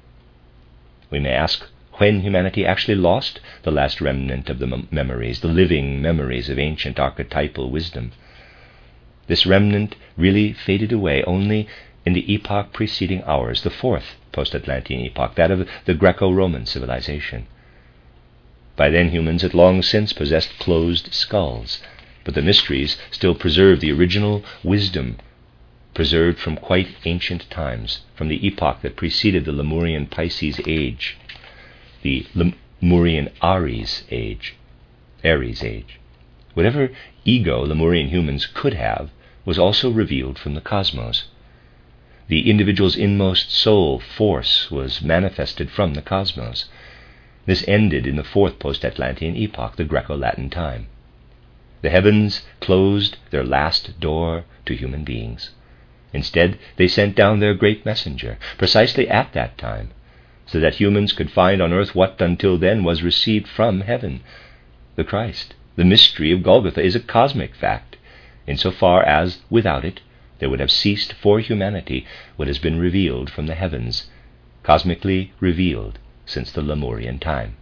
We may ask when humanity actually lost the last remnant of the mem- memories, the living memories of ancient archetypal wisdom. This remnant really faded away only in the epoch preceding ours, the fourth post-Atlantean epoch, that of the Greco-Roman civilization. By then humans had long since possessed closed skulls, but the mysteries still preserve the original wisdom, preserved from quite ancient times, from the epoch that preceded the Lemurian Pisces age, the Lemurian Aries age, Aries age. Whatever ego Lemurian humans could have was also revealed from the cosmos. The individual's inmost soul force was manifested from the cosmos. This ended in the fourth post-Atlantean epoch, the Greco-Latin time. The heavens closed their last door to human beings. Instead, they sent down their great messenger, precisely at that time, so that humans could find on earth what until then was received from heaven. The Christ, the mystery of Golgotha, is a cosmic fact, insofar as, without it, there would have ceased for humanity what has been revealed from the heavens, cosmically revealed since the Lemurian time.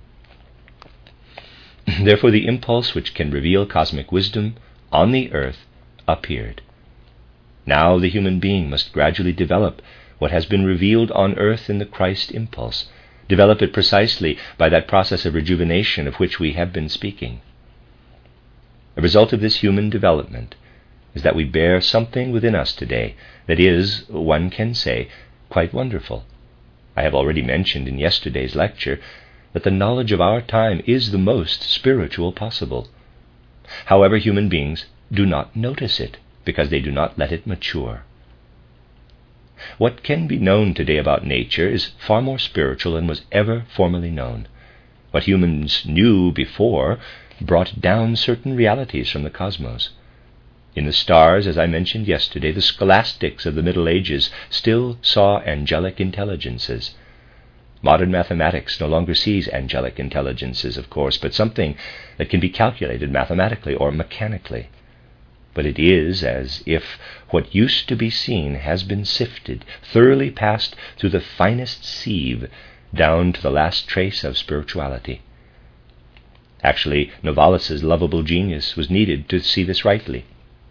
Therefore the impulse which can reveal cosmic wisdom on the earth appeared. Now the human being must gradually develop what has been revealed on earth in the Christ impulse, develop it precisely by that process of rejuvenation of which we have been speaking. A result of this human development is that we bear something within us today that is, one can say, quite wonderful. I have already mentioned in yesterday's lecture that the knowledge of our time is the most spiritual possible. However, human beings do not notice it because they do not let it mature. What can be known today about nature is far more spiritual than was ever formerly known. What humans knew before brought down certain realities from the cosmos. In the stars, as I mentioned yesterday, the scholastics of the Middle Ages still saw angelic intelligences. Modern mathematics no longer sees angelic intelligences, of course, but something that can be calculated mathematically or mechanically. But it is as if what used to be seen has been sifted, thoroughly passed through the finest sieve, down to the last trace of spirituality. Actually, Novalis' lovable genius was needed to see this rightly.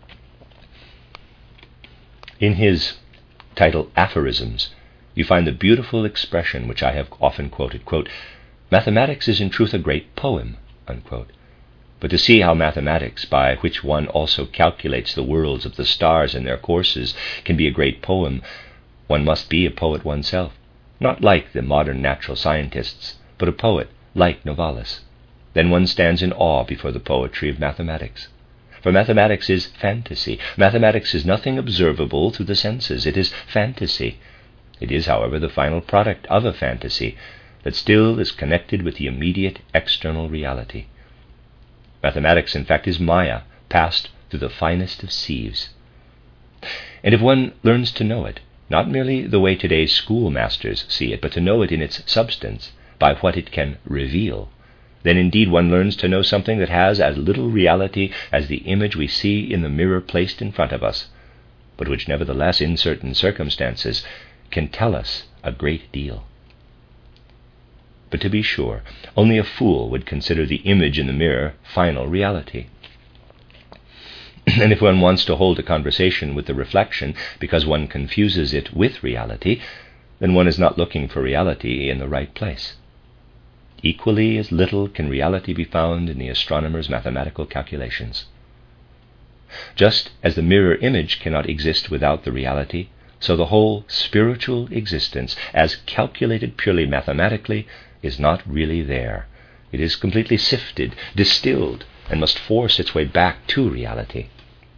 In his title, Aphorisms, you find the beautiful expression which I have often quoted, quote, "Mathematics is in truth a great poem," unquote. But to see how mathematics, by which one also calculates the worlds of the stars and their courses, can be a great poem, one must be a poet oneself, not like the modern natural scientists, but a poet like Novalis. Then one stands in awe before the poetry of mathematics. For mathematics is fantasy. Mathematics is nothing observable through the senses. It is fantasy. It is, however, the final product of a fantasy that still is connected with the immediate external reality. Mathematics, in fact, is Maya, passed through the finest of sieves. And if one learns to know it, not merely the way today's schoolmasters see it, but to know it in its substance, by what it can reveal, then indeed one learns to know something that has as little reality as the image we see in the mirror placed in front of us, but which nevertheless, in certain circumstances, can tell us a great deal. But to be sure, only a fool would consider the image in the mirror final reality. And if one wants to hold a conversation with the reflection because one confuses it with reality, then one is not looking for reality in the right place. Equally as little can reality be found in the astronomer's mathematical calculations. Just as the mirror image cannot exist without the reality, so the whole spiritual existence, as calculated purely mathematically, is not really there. It is completely sifted, distilled, and must force its way back to reality.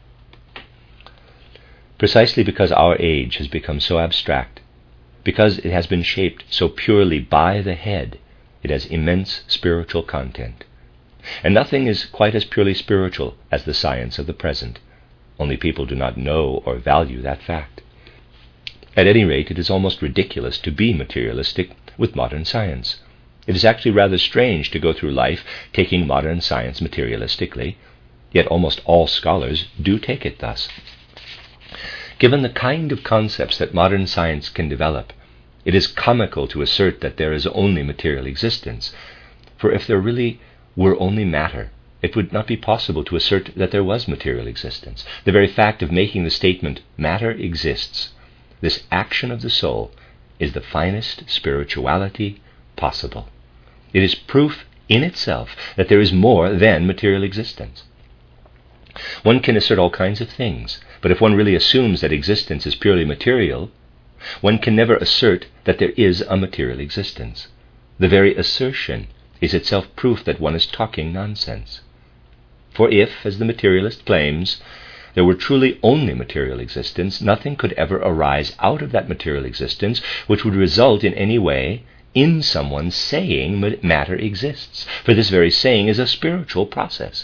Precisely because our age has become so abstract, because it has been shaped so purely by the head, it has immense spiritual content. And nothing is quite as purely spiritual as the science of the present, only people do not know or value that fact. At any rate, it is almost ridiculous to be materialistic with modern science. It is actually rather strange to go through life taking modern science materialistically, yet almost all scholars do take it thus. Given the kind of concepts that modern science can develop, it is comical to assert that there is only material existence, for if there really were only matter, it would not be possible to assert that there was material existence. The very fact of making the statement, matter exists, this action of the soul, is the finest spirituality possible. It is proof in itself that there is more than material existence. One can assert all kinds of things, but if one really assumes that existence is purely material, one can never assert that there is a material existence. The very assertion is itself proof that one is talking nonsense. For if, as the materialist claims, there were truly only material existence, nothing could ever arise out of that material existence which would result in any way in someone saying matter exists, for this very saying is a spiritual process.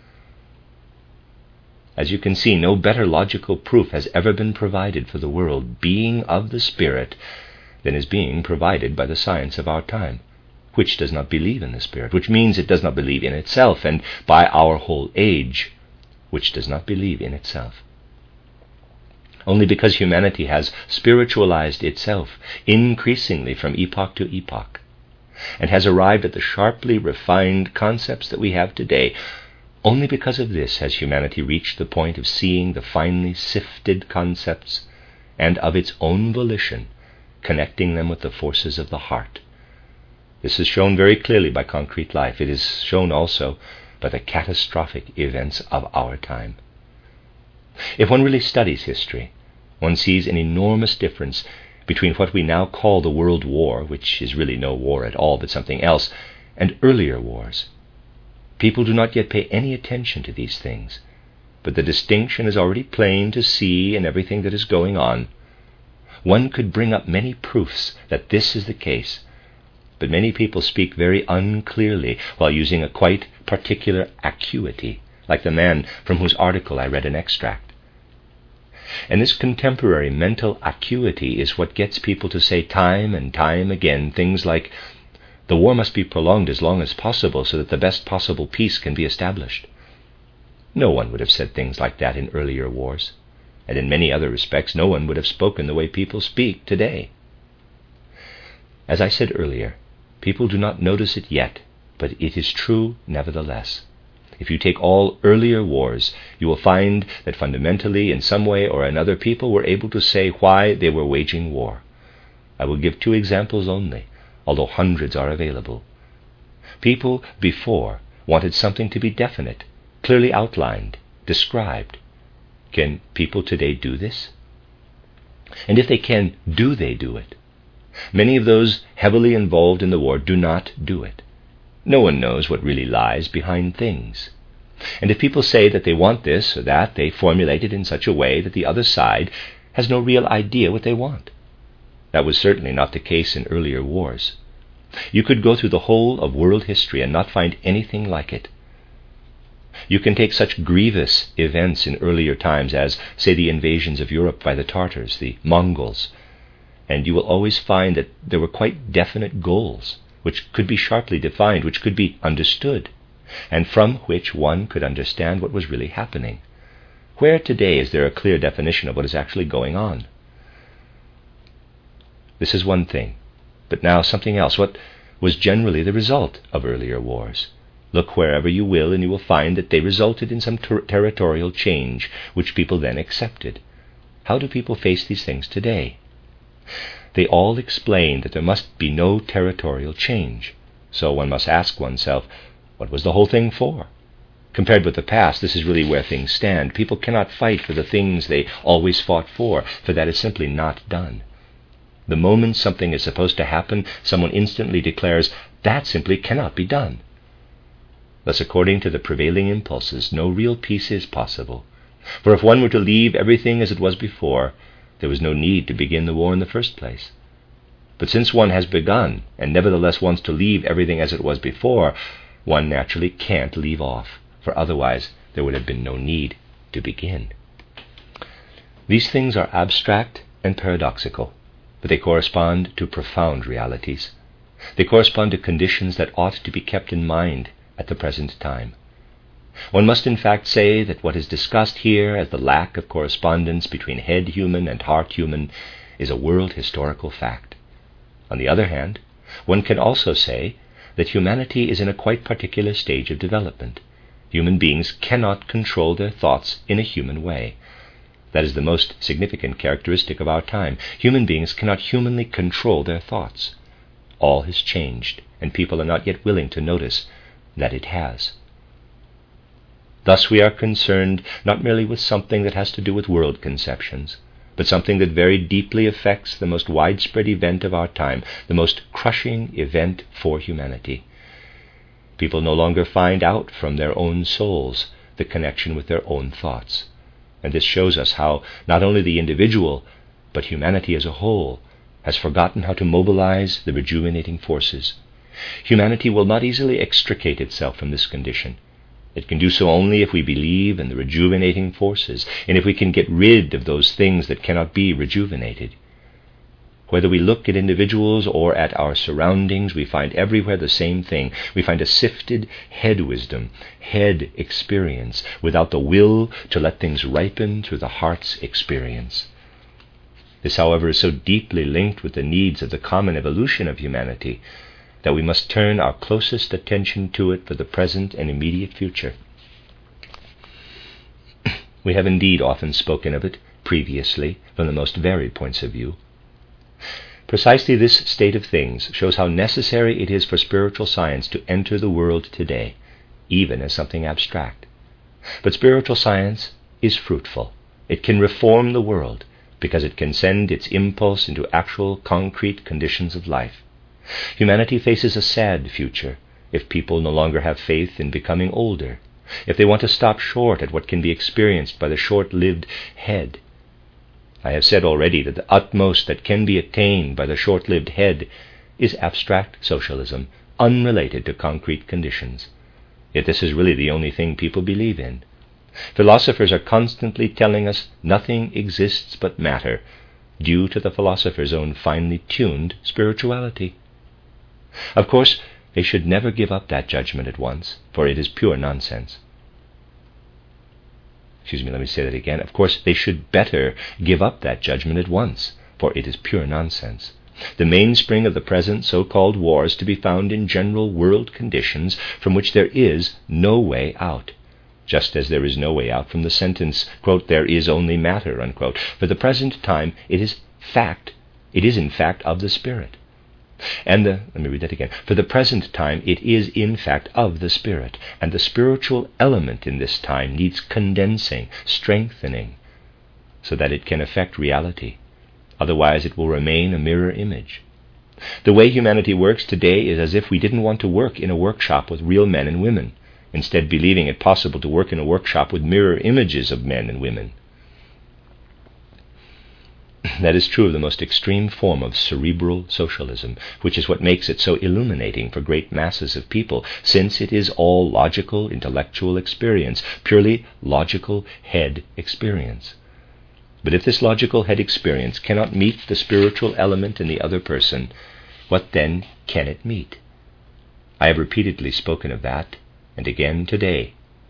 As you can see, no better logical proof has ever been provided for the world being of the Spirit than is being provided by the science of our time, which does not believe in the Spirit, which means it does not believe in itself, and by our whole age, which does not believe in itself. Only because humanity has spiritualized itself increasingly from epoch to epoch, and has arrived at the sharply refined concepts that we have today, only because of this has humanity reached the point of seeing the finely sifted concepts and of its own volition, connecting them with the forces of the heart. This is shown very clearly by concrete life. It is shown also by the catastrophic events of our time. If one really studies history, one sees an enormous difference between what we now call the World War, which is really no war at all but something else, and earlier wars. People do not yet pay any attention to these things, but the distinction is already plain to see in everything that is going on. One could bring up many proofs that this is the case, but many people speak very unclearly while using a quite particular acuity, like the man from whose article I read an extract. And this contemporary mental acuity is what gets people to say time and time again things like, the war must be prolonged as long as possible so that the best possible peace can be established. No one would have said things like that in earlier wars, and in many other respects no one would have spoken the way people speak today. As I said earlier, people do not notice it yet, but it is true nevertheless. If you take all earlier wars, you will find that fundamentally, in some way or another, people were able to say why they were waging war. I will give two examples only, although hundreds are available. People before wanted something to be definite, clearly outlined, described. Can people today do this? And if they can, do they do it? Many of those heavily involved in the war do not do it. No one knows what really lies behind things. And if people say that they want this or that, they formulate it in such a way that the other side has no real idea what they want. That was certainly not the case in earlier wars. You could go through the whole of world history and not find anything like it. You can take such grievous events in earlier times as, say, the invasions of Europe by the Tartars, the Mongols, and you will always find that there were quite definite goals, which could be sharply defined, which could be understood, and from which one could understand what was really happening. Where today is there a clear definition of what is actually going on? This is one thing, but now something else. What was generally the result of earlier wars? Look wherever you will, and you will find that they resulted in some ter- territorial change, which people then accepted. How do people face these things today? They all explain that there must be no territorial change. So one must ask oneself, what was the whole thing for? Compared with the past, this is really where things stand. People cannot fight for the things they always fought for, for that is simply not done. The moment something is supposed to happen, someone instantly declares, that simply cannot be done. Thus, according to the prevailing impulses, no real peace is possible. For if one were to leave everything as it was before, there was no need to begin the war in the first place. But since one has begun, and nevertheless wants to leave everything as it was before, one naturally can't leave off, for otherwise there would have been no need to begin. These things are abstract and paradoxical, but they correspond to profound realities. They correspond to conditions that ought to be kept in mind at the present time. One must in fact say that what is discussed here as the lack of correspondence between head human and heart human is a world historical fact. On the other hand, one can also say that humanity is in a quite particular stage of development. Human beings cannot control their thoughts in a human way. That is the most significant characteristic of our time. Human beings cannot humanly control their thoughts. All has changed, and people are not yet willing to notice that it has. Thus we are concerned not merely with something that has to do with world conceptions, but something that very deeply affects the most widespread event of our time, the most crushing event for humanity. People no longer find out from their own souls the connection with their own thoughts. And this shows us how not only the individual, but humanity as a whole, has forgotten how to mobilize the rejuvenating forces. Humanity will not easily extricate itself from this condition. It can do so only if we believe in the rejuvenating forces, and if we can get rid of those things that cannot be rejuvenated. Whether we look at individuals or at our surroundings, we find everywhere the same thing. We find a sifted head wisdom, head experience, without the will to let things ripen through the heart's experience. This, however, is so deeply linked with the needs of the common evolution of humanity that we must turn our closest attention to it for the present and immediate future. We have indeed often spoken of it previously from the most varied points of view. Precisely this state of things shows how necessary it is for spiritual science to enter the world today, even as something abstract. But spiritual science is fruitful. It can reform the world because it can send its impulse into actual concrete conditions of life. Humanity faces a sad future if people no longer have faith in becoming older, if they want to stop short at what can be experienced by the short-lived head. I have said already that the utmost that can be attained by the short-lived head is abstract socialism, unrelated to concrete conditions. Yet this is really the only thing people believe in. Philosophers are constantly telling us nothing exists but matter, due to the philosopher's own finely tuned spirituality. Of course, they should never give up that judgment at once, for it is pure nonsense. Excuse me, let me say that again. Of course, they should better give up that judgment at once, for it is pure nonsense. The mainspring of the present so-called war is to be found in general world conditions from which there is no way out, just as there is no way out from the sentence, quote, "there is only matter," unquote. For the present time, it is fact. It is in fact of the Spirit. And the, let me read that again. For the present time, it is in fact of the Spirit, and the spiritual element in this time needs condensing, strengthening, so that it can affect reality. Otherwise, it will remain a mirror image. The way humanity works today is as if we didn't want to work in a workshop with real men and women, instead believing it possible to work in a workshop with mirror images of men and women. That is true of the most extreme form of cerebral socialism, which is what makes it so illuminating for great masses of people, since it is all logical, intellectual experience, purely logical head experience. But if this logical head experience cannot meet the spiritual element in the other person, what then can it meet? I have repeatedly spoken of that, and again today.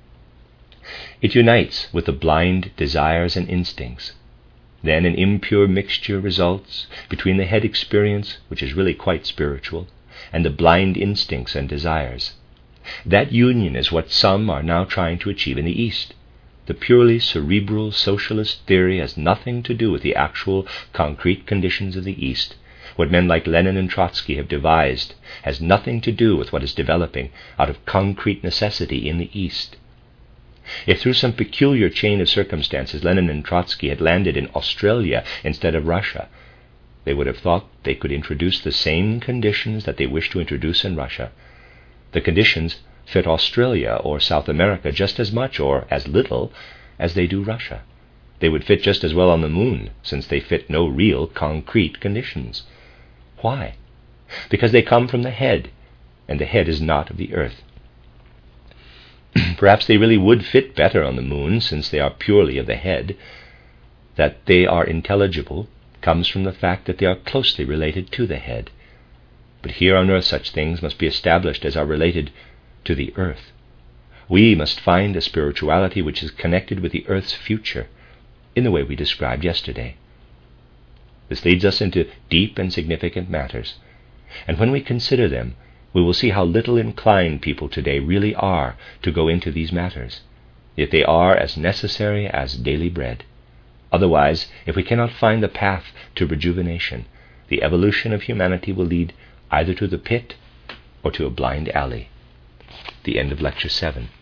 It unites with the blind desires and instincts. Then an impure mixture results between the head experience, which is really quite spiritual, and the blind instincts and desires. That union is what some are now trying to achieve in the East. The purely cerebral socialist theory has nothing to do with the actual concrete conditions of the East. What men like Lenin and Trotsky have devised has nothing to do with what is developing out of concrete necessity in the East. If through some peculiar chain of circumstances Lenin and Trotsky had landed in Australia instead of Russia, they would have thought they could introduce the same conditions that they wish to introduce in Russia. The conditions fit Australia or South America just as much or as little as they do Russia. They would fit just as well on the moon, since they fit no real concrete conditions. Why? Because they come from the head, and the head is not of the earth. Perhaps they really would fit better on the moon, since they are purely of the head. That they are intelligible comes from the fact that they are closely related to the head. But here on earth such things must be established as are related to the earth. We must find a spirituality which is connected with the earth's future, in the way we described yesterday. This leads us into deep and significant matters, and when we consider them, we will see how little inclined people today really are to go into these matters, yet they are as necessary as daily bread. Otherwise, if we cannot find the path to rejuvenation, the evolution of humanity will lead either to the pit or to a blind alley. The end of Lecture seven.